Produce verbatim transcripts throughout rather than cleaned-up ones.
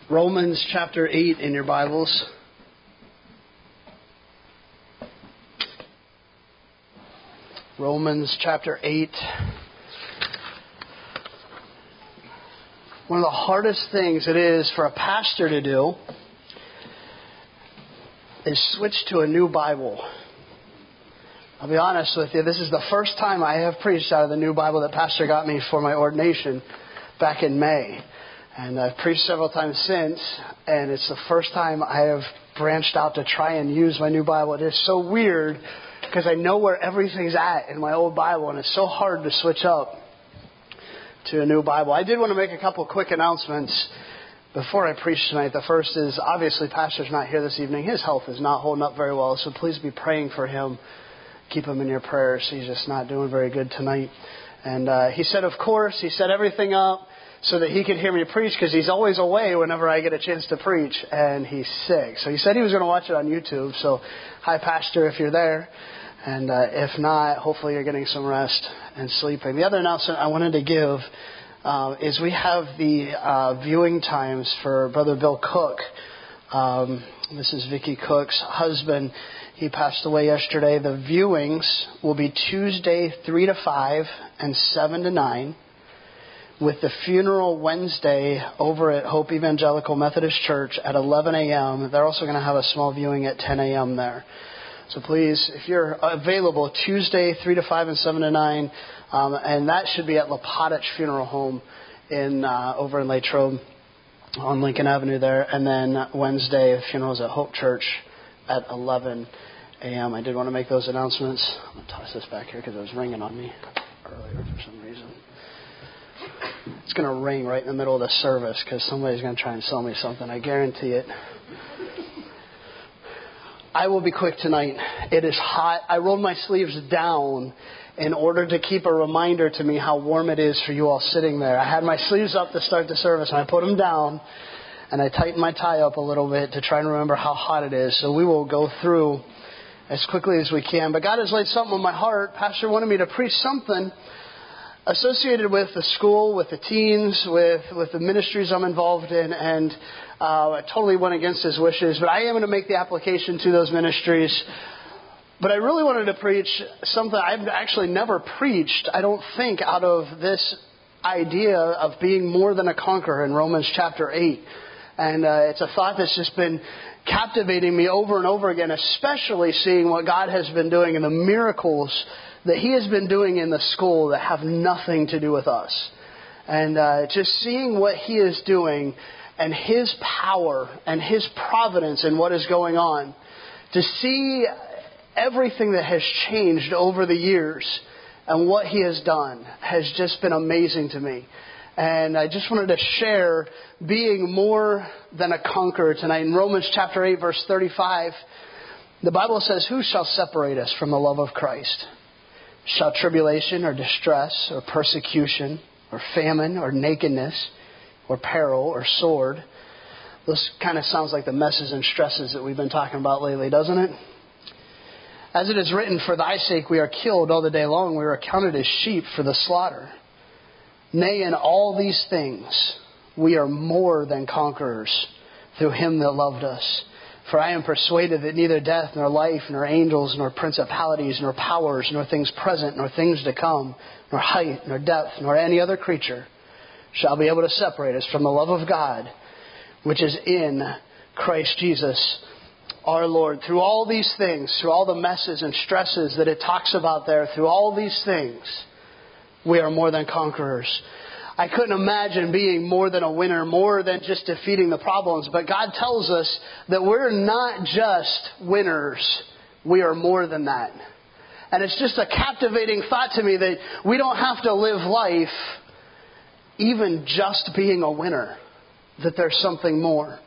Romans chapter eight in your Bibles. Romans chapter eight. One of the hardest things it is for a pastor to do is switch to a new Bible. I'll be honest with you, this is the first time I have preached out of the new Bible that Pastor got me for my ordination back in May. And I've preached several times since, and it's the first time I have branched out to try and use my new Bible. It is so weird because I know where everything's at in my old Bible, and it's so hard to switch up to a new Bible. I did want to make a couple quick announcements before I preach tonight. The first is, obviously, Pastor's not here this evening. His health is not holding up very well, so please be praying for him. Keep him in your prayers. He's just not doing very good tonight. And uh, he said, of course, he set everything up so that he could hear me preach, because he's always away whenever I get a chance to preach, and he's sick. So he said he was going to watch it on YouTube. So, hi, Pastor, if you're there. And uh, if not, hopefully you're getting some rest and sleeping. The other announcement I wanted to give uh, is we have the uh, viewing times for Brother Bill Cook. Um, this is Vicki Cook's husband. He passed away yesterday. The viewings will be Tuesday three to five and seven to nine. With the funeral Wednesday over at Hope Evangelical Methodist Church at eleven a.m. They're also going to have a small viewing at ten a.m. there. So please, if you're available, Tuesday three to five and seven to nine, um, and that should be at Lapotich Funeral Home in uh, over in Latrobe on Lincoln Avenue there. And then Wednesday, the funeral is at Hope Church at eleven a.m. I did want to make those announcements. I'm going to toss this back here because it was ringing on me earlier for some reason. It's going to ring right in the middle of the service because somebody's going to try and sell me something. I guarantee it. I will be quick tonight. It is hot. I rolled my sleeves down in order to keep a reminder to me how warm it is for you all sitting there. I had my sleeves up to start the service, and I put them down, and I tightened my tie up a little bit to try and remember how hot it is. So we will go through as quickly as we can. But God has laid something on my heart. Pastor wanted me to preach something associated with the school, with the teens, with, with the ministries I'm involved in, and uh, I totally went against his wishes. But I am going to make the application to those ministries. But I really wanted to preach something I've actually never preached, I don't think, out of this idea of being more than a conqueror in Romans chapter eight. And uh, it's a thought that's just been captivating me over and over again, especially seeing what God has been doing and the miracles that He has been doing in the school that have nothing to do with us. And uh, just seeing what He is doing and His power and His providence in what is going on. To see everything that has changed over the years and what He has done has just been amazing to me. And I just wanted to share being more than a conqueror tonight. In Romans chapter eight, verse thirty-five, the Bible says, "Who shall separate us from the love of Christ? Shall tribulation or distress or persecution or famine or nakedness or peril or sword?" This kind of sounds like the messes and stresses that we've been talking about lately, doesn't it? "As it is written, for thy sake we are killed all the day long. We are accounted as sheep for the slaughter. Nay, in all these things we are more than conquerors through Him that loved us. For I am persuaded that neither death, nor life, nor angels, nor principalities, nor powers, nor things present, nor things to come, nor height, nor depth, nor any other creature shall be able to separate us from the love of God, which is in Christ Jesus our Lord." Through all these things, through all the messes and stresses that it talks about there, through all these things, we are more than conquerors. I couldn't imagine being more than a winner, more than just defeating the problems. But God tells us that we're not just winners. We are more than that. And it's just a captivating thought to me that we don't have to live life even just being a winner. That there's something more.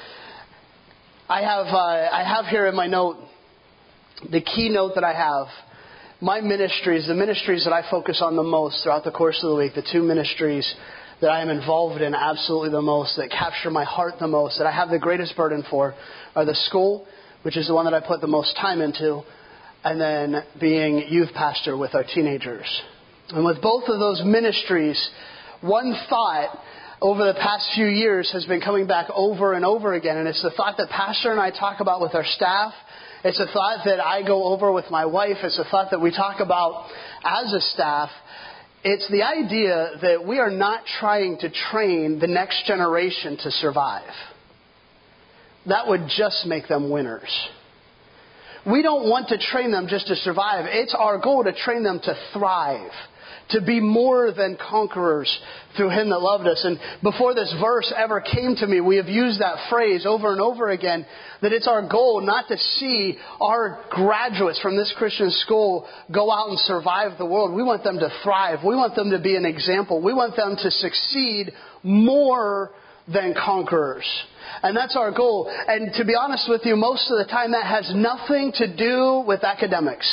I have, uh, I have here in my note, the keynote that I have. My ministries, the ministries that I focus on the most throughout the course of the week, the two ministries that I am involved in absolutely the most, that capture my heart the most, that I have the greatest burden for, are the school, which is the one that I put the most time into, and then being youth pastor with our teenagers. And with both of those ministries, one thought over the past few years has been coming back over and over again. And it's the thought that Pastor and I talk about with our staff. It's a thought that I go over with my wife. It's a thought that we talk about as a staff. It's the idea that we are not trying to train the next generation to survive. That would just make them winners. We don't want to train them just to survive. It's our goal to train them to thrive, to be more than conquerors through Him that loved us. And before this verse ever came to me, we have used that phrase over and over again, that it's our goal not to see our graduates from this Christian school go out and survive the world. We want them to thrive. We want them to be an example. We want them to succeed more than conquerors. And that's our goal. And to be honest with you, most of the time that has nothing to do with academics.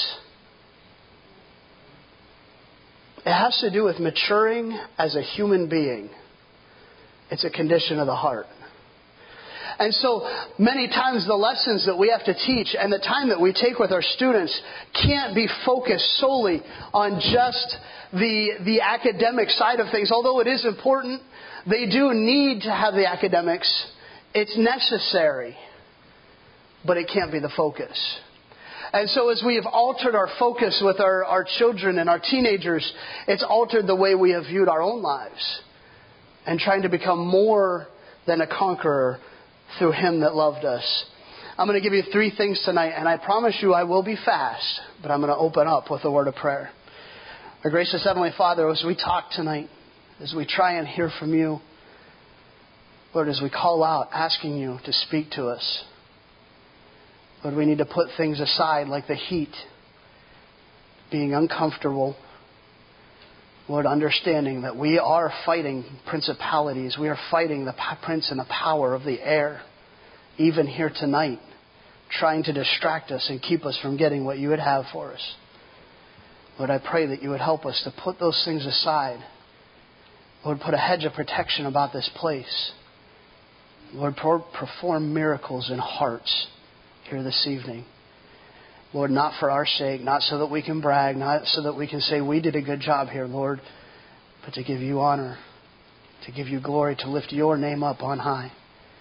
It has to do with maturing as a human being. It's a condition of the heart. And so many times the lessons that we have to teach and the time that we take with our students can't be focused solely on just the, the academic side of things. Although it is important, they do need to have the academics. It's necessary, but it can't be the focus. And so as we have altered our focus with our, our children and our teenagers, it's altered the way we have viewed our own lives and trying to become more than a conqueror through Him that loved us. I'm going to give you three things tonight, and I promise you I will be fast, but I'm going to open up with a word of prayer. Our gracious Heavenly Father, as we talk tonight, as we try and hear from You, Lord, as we call out asking You to speak to us, Lord, we need to put things aside like the heat, being uncomfortable. Lord, understanding that we are fighting principalities. We are fighting the prince and the power of the air, even here tonight, trying to distract us and keep us from getting what You would have for us. Lord, I pray that You would help us to put those things aside. Lord, put a hedge of protection about this place. Lord, perform miracles in hearts here this evening. Lord, not for our sake, not so that we can brag, not so that we can say we did a good job here, Lord, but to give You honor, to give You glory, to lift Your name up on high.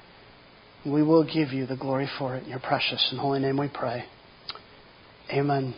We will give You the glory for it. In Your precious and holy name we pray. Amen.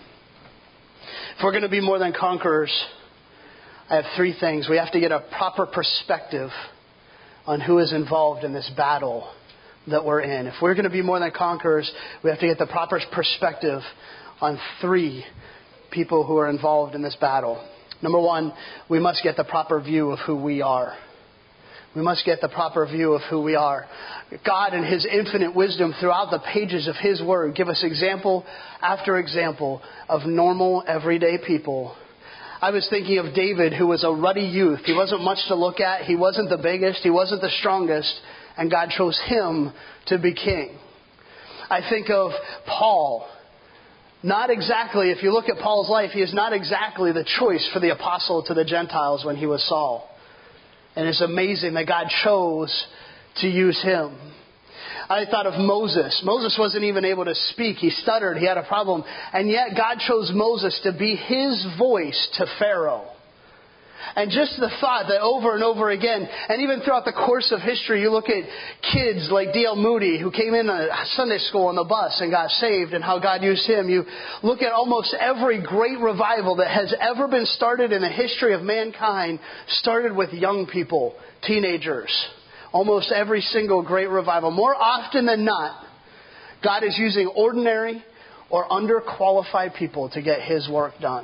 If we're going to be more than conquerors, I have three things. We have to get a proper perspective on who is involved in this battle that we're in. If we're going to be more than conquerors, we have to get the proper perspective on three people who are involved in this battle. Number one, we must get the proper view of who we are. We must get the proper view of who we are. God, in His infinite wisdom throughout the pages of His Word, give us example after example of normal, everyday people. I was thinking of David, who was a ruddy youth. He wasn't much to look at. He wasn't the biggest. He wasn't the strongest. And God chose him to be king. I think of Paul. Not exactly, if you look at Paul's life, he is not exactly the choice for the apostle to the Gentiles when he was Saul. And it's amazing that God chose to use him. I thought of Moses. Moses wasn't even able to speak. He stuttered. He had a problem. And yet God chose Moses to be His voice to Pharaoh. And just the thought that over and over again, and even throughout the course of history, you look at kids like D L Moody, who came in a Sunday school on the bus and got saved, and how God used him. You look at almost every great revival that has ever been started in the history of mankind, started with young people, teenagers. Almost every single great revival. More often than not, God is using ordinary or underqualified people to get His work done.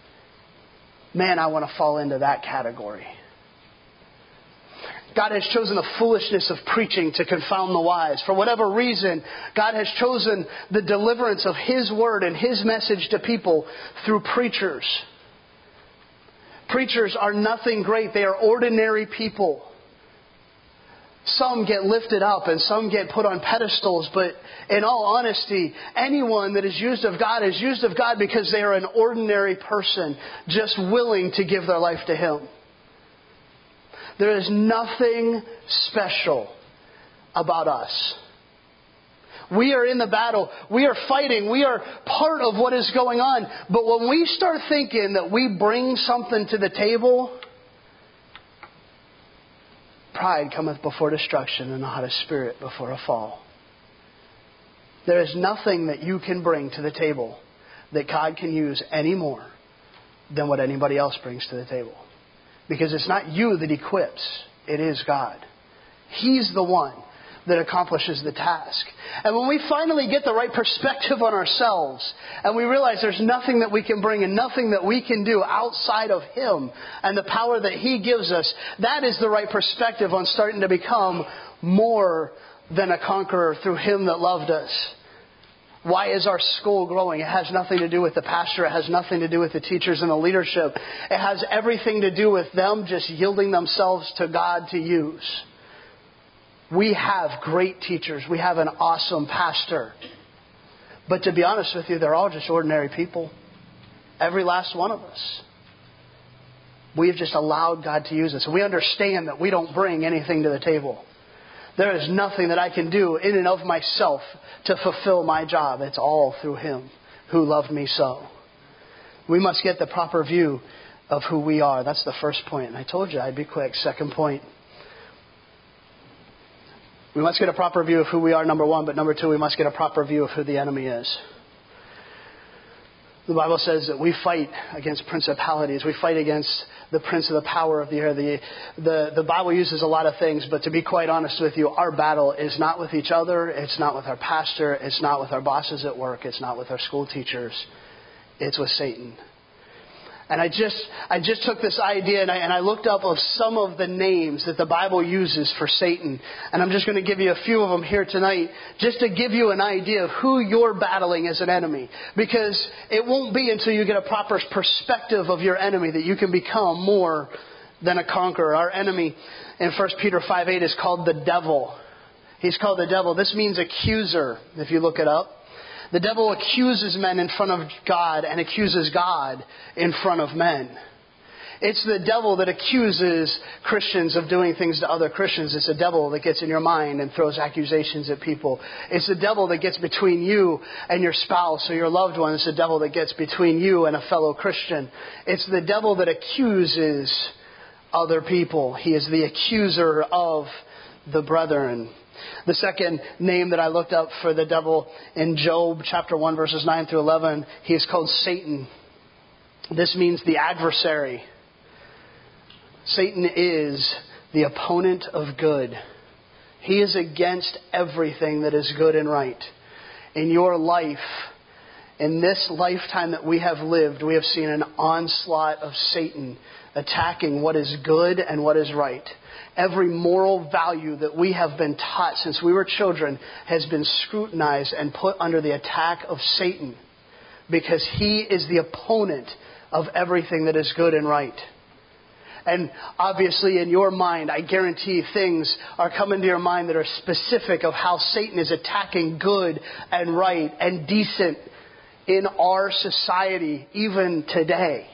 Man, I want to fall into that category. God has chosen the foolishness of preaching to confound the wise. For whatever reason, God has chosen the deliverance of His word and His message to people through preachers. Preachers are nothing great. They are ordinary people. Some get lifted up and some get put on pedestals, but in all honesty, anyone that is used of God is used of God because they are an ordinary person, just willing to give their life to Him. There is nothing special about us. We are in the battle. We are fighting. We are part of what is going on. But when we start thinking that we bring something to the table, Pride cometh before destruction, and a haughty spirit before a fall. There is nothing that you can bring to the table that God can use any more than what anybody else brings to the table. Because it's not you that equips, it is God. He's the one that accomplishes the task. And when we finally get the right perspective on ourselves, and we realize there's nothing that we can bring and nothing that we can do outside of Him and the power that He gives us, that is the right perspective on starting to become more than a conqueror through Him that loved us. Why is our school growing? It has nothing to do with the pastor. It has nothing to do with the teachers and the leadership. It has everything to do with them just yielding themselves to God to use. We have great teachers. We have an awesome pastor. But to be honest with you, they're all just ordinary people. Every last one of us. We have just allowed God to use us. We understand that we don't bring anything to the table. There is nothing that I can do in and of myself to fulfill my job. It's all through Him who loved me so. We must get the proper view of who we are. That's the first point. And I told you I'd be quick. Second point. We must get a proper view of who we are, number one. But number two, we must get a proper view of who the enemy is. The Bible says that we fight against principalities. We fight against the prince of the power of the air. The, the, the Bible uses a lot of things, but to be quite honest with you, our battle is not with each other. It's not with our pastor. It's not with our bosses at work. It's not with our school teachers. It's with Satan. And I just I just took this idea and I, and I looked up of some of the names that the Bible uses for Satan. And I'm just going to give you a few of them here tonight just to give you an idea of who you're battling as an enemy. Because it won't be until you get a proper perspective of your enemy that you can become more than a conqueror. Our enemy in First Peter five eight is called the devil. He's called the devil. This means accuser, if you look it up. The devil accuses men in front of God and accuses God in front of men. It's the devil that accuses Christians of doing things to other Christians. It's the devil that gets in your mind and throws accusations at people. It's the devil that gets between you and your spouse or your loved one. It's the devil that gets between you and a fellow Christian. It's the devil that accuses other people. He is the accuser of the brethren. The second name that I looked up for the devil in Job chapter one verses nine through eleven, he is called Satan. This means the adversary. Satan is the opponent of good. He is against everything that is good and right. In your life, in this lifetime that we have lived, we have seen an onslaught of Satan attacking what is good and what is right. Every moral value that we have been taught since we were children has been scrutinized and put under the attack of Satan because he is the opponent of everything that is good and right. And obviously in your mind, I guarantee things are coming to your mind that are specific of how Satan is attacking good and right and decent in our society even today.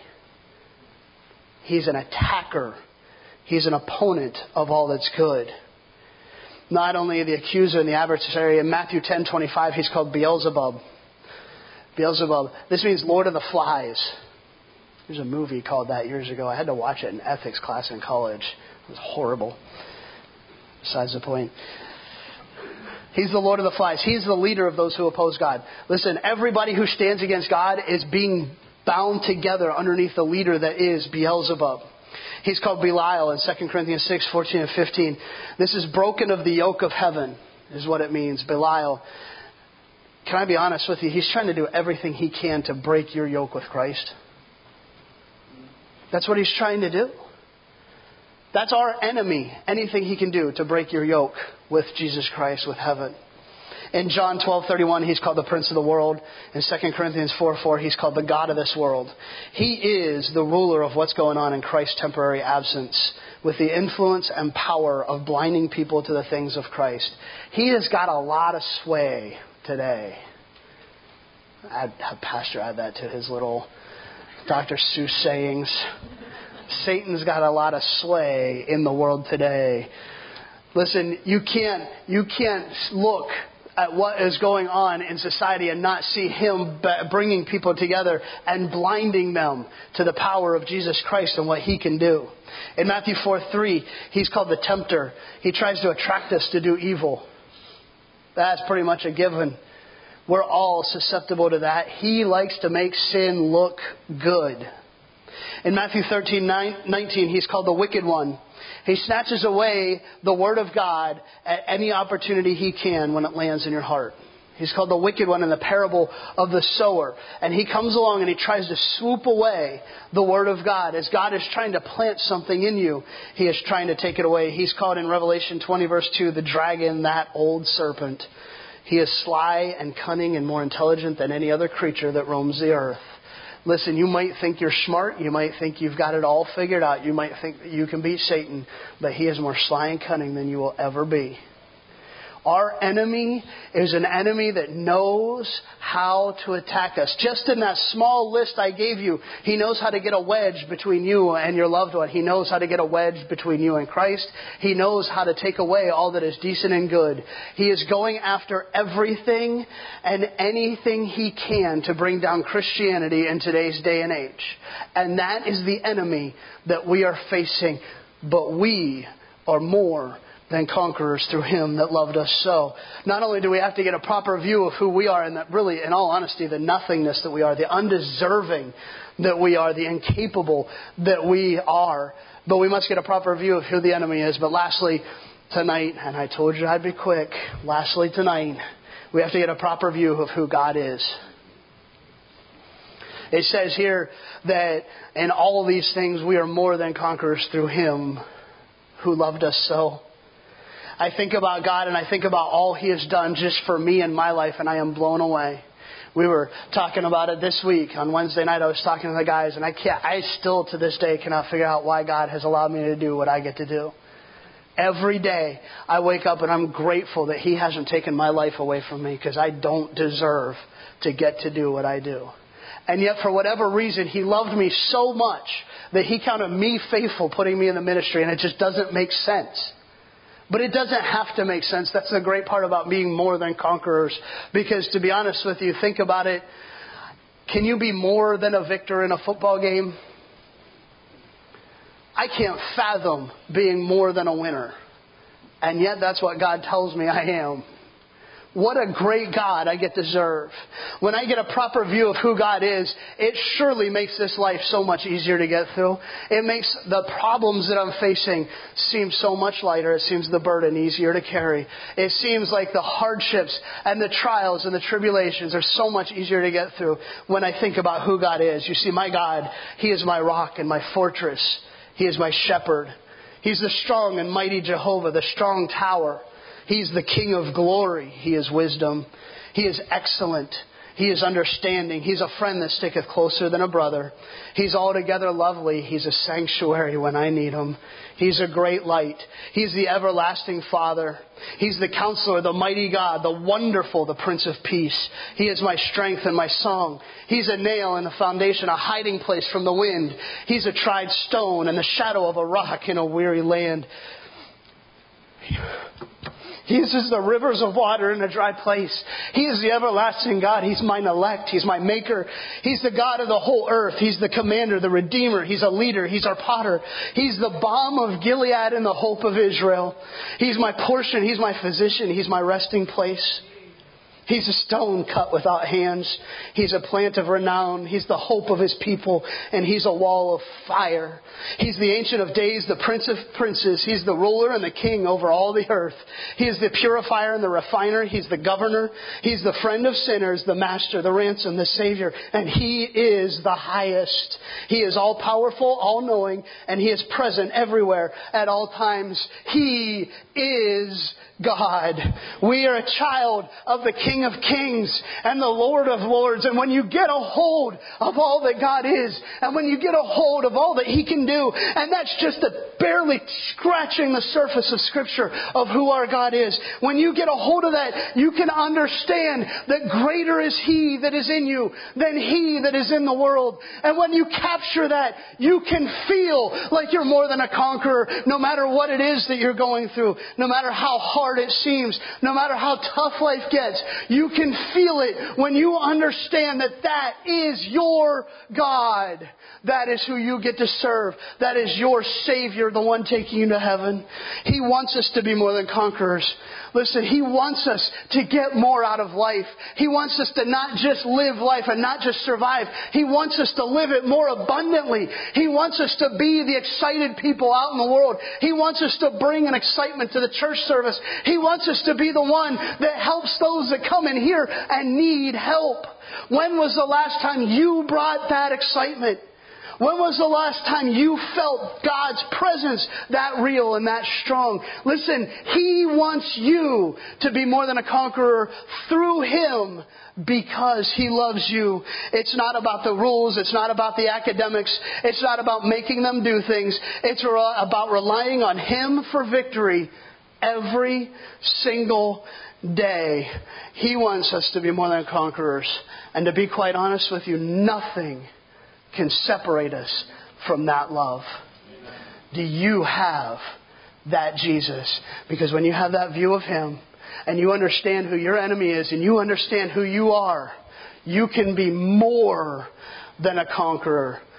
He's an attacker. He's an opponent of all that's good. Not only the accuser and the adversary. In Matthew ten twenty-five, he's called Beelzebub. Beelzebub. This means Lord of the Flies. There's a movie called that years ago. I had to watch it in ethics class in college. It was horrible. Besides the point. He's the Lord of the Flies. He's the leader of those who oppose God. Listen, everybody who stands against God is being bound together underneath the leader that is Beelzebub. He's called Belial in Second Corinthians six, fourteen and fifteen. This is broken of the yoke of heaven, is what it means. Belial. Can I be honest with you? He's trying to do everything he can to break your yoke with Christ. That's what he's trying to do. That's our enemy. Anything he can do to break your yoke with Jesus Christ, with heaven. In John twelve thirty-one, he's called the Prince of the world. In Second Corinthians four four, he's called the God of this world. He is the ruler of what's going on in Christ's temporary absence, with the influence and power of blinding people to the things of Christ. He has got a lot of sway today. I'd have Pastor add that to his little Doctor Seuss sayings. Satan's got a lot of sway in the world today. Listen, you can't, you can't look at what is going on in society and not see Him bringing people together and blinding them to the power of Jesus Christ and what He can do. In Matthew four three, He's called the tempter. He tries to attract us to do evil. That's pretty much a given. We're all susceptible to that. He likes to make sin look good. In Matthew thirteen nineteen, He's called the wicked one. He snatches away the Word of God at any opportunity he can when it lands in your heart. He's called the wicked one in the parable of the sower. And he comes along and he tries to swoop away the Word of God. As God is trying to plant something in you, He is trying to take it away. He's called in Revelation twenty verse two, the dragon, that old serpent. He is sly and cunning and more intelligent than any other creature that roams the earth. Listen, you might think you're smart. You might think you've got it all figured out. You might think that you can beat Satan. But he is more sly and cunning than you will ever be. Our enemy is an enemy that knows how to attack us. Just in that small list I gave you, he knows how to get a wedge between you and your loved one. He knows how to get a wedge between you and Christ. He knows how to take away all that is decent and good. He is going after everything and anything he can to bring down Christianity in today's day and age. And that is the enemy that we are facing. But we are more than conquerors through Him that loved us so. Not only do we have to get a proper view of who we are, and that really, in all honesty, the nothingness that we are, the undeserving that we are, the incapable that we are, but we must get a proper view of who the enemy is. But lastly, tonight, and I told you I'd be quick, lastly tonight, we have to get a proper view of who God is. It says here that in all these things we are more than conquerors through Him who loved us so. I think about God and I think about all He has done just for me in my life, and I am blown away. We were talking about it this week. On Wednesday night I was talking to the guys, and I can't, I still to this day cannot figure out why God has allowed me to do what I get to do. Every day I wake up and I'm grateful that He hasn't taken my life away from me, because I don't deserve to get to do what I do. And yet for whatever reason He loved me so much that He counted me faithful putting me in the ministry, and it just doesn't make sense. But it doesn't have to make sense. That's the great part about being more than conquerors. Because to be honest with you, think about it. Can you be more than a victor in a football game? I can't fathom being more than a winner. And yet that's what God tells me I am. What a great God I get to serve. When I get a proper view of who God is, it surely makes this life so much easier to get through. It makes the problems that I'm facing seem so much lighter. It seems the burden easier to carry. It seems like the hardships and the trials and the tribulations are so much easier to get through when I think about who God is. You see, my God, He is my rock and my fortress. He is my shepherd. He's the strong and mighty Jehovah, the strong tower. He's the King of glory. He is wisdom. He is excellent. He is understanding. He's a friend that sticketh closer than a brother. He's altogether lovely. He's a sanctuary when I need Him. He's a great light. He's the everlasting Father. He's the Counselor, the mighty God, the wonderful, the Prince of Peace. He is my strength and my song. He's a nail in the foundation, a hiding place from the wind. He's a tried stone and the shadow of a rock in a weary land. He is the rivers of water in a dry place. He is the everlasting God. He's mine elect. He's my maker. He's the God of the whole earth. He's the commander, the redeemer. He's a leader. He's our potter. He's the balm of Gilead and the hope of Israel. He's my portion. He's my physician. He's my resting place. He's a stone cut without hands. He's a plant of renown. He's the hope of His people. And He's a wall of fire. He's the Ancient of Days, the Prince of Princes. He's the ruler and the King over all the earth. He is the purifier and the refiner. He's the governor. He's the friend of sinners, the master, the ransom, the Savior. And He is the highest. He is all powerful, all knowing, and He is present everywhere at all times. He is God. We are a child of the King King of Kings and the Lord of Lords. And when you get a hold of all that God is, and when you get a hold of all that He can do, and that's just a barely scratching the surface of Scripture of who our God is. When you get a hold of that, you can understand that greater is He that is in you than he that is in the world. And when you capture that, you can feel like you're more than a conqueror, no matter what it is that you're going through, no matter how hard it seems, no matter how tough life gets. You can feel it when you understand that that is your God. That is who you get to serve. That is your Savior, the one taking you to heaven. He wants us to be more than conquerors. Listen, He wants us to get more out of life. He wants us to not just live life and not just survive. He wants us to live it more abundantly. He wants us to be the excited people out in the world. He wants us to bring an excitement to the church service. He wants us to be the one that helps those that come in here and need help. When was the last time you brought that excitement? When was the last time you felt God's presence that real and that strong? Listen, He wants you to be more than a conqueror through Him because He loves you. It's not about the rules. It's not about the academics. It's not about making them do things. It's about relying on Him for victory every single day. He wants us to be more than conquerors. And to be quite honest with you, nothing can separate us from that love. Do you have that Jesus? Because when you have that view of Him and you understand who your enemy is and you understand who you are, you can be more than a conqueror.